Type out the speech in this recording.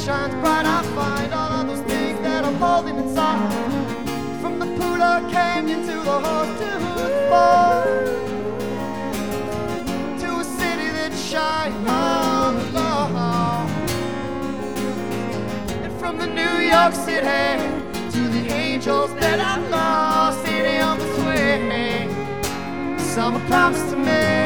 shines bright, I find all of those things that I'm holding inside. From the Pula Canyon to the Horsetooth Bar, to a city that shines all alone. And from the New York City to the angels that I lost, city on the swing. Summer promised to me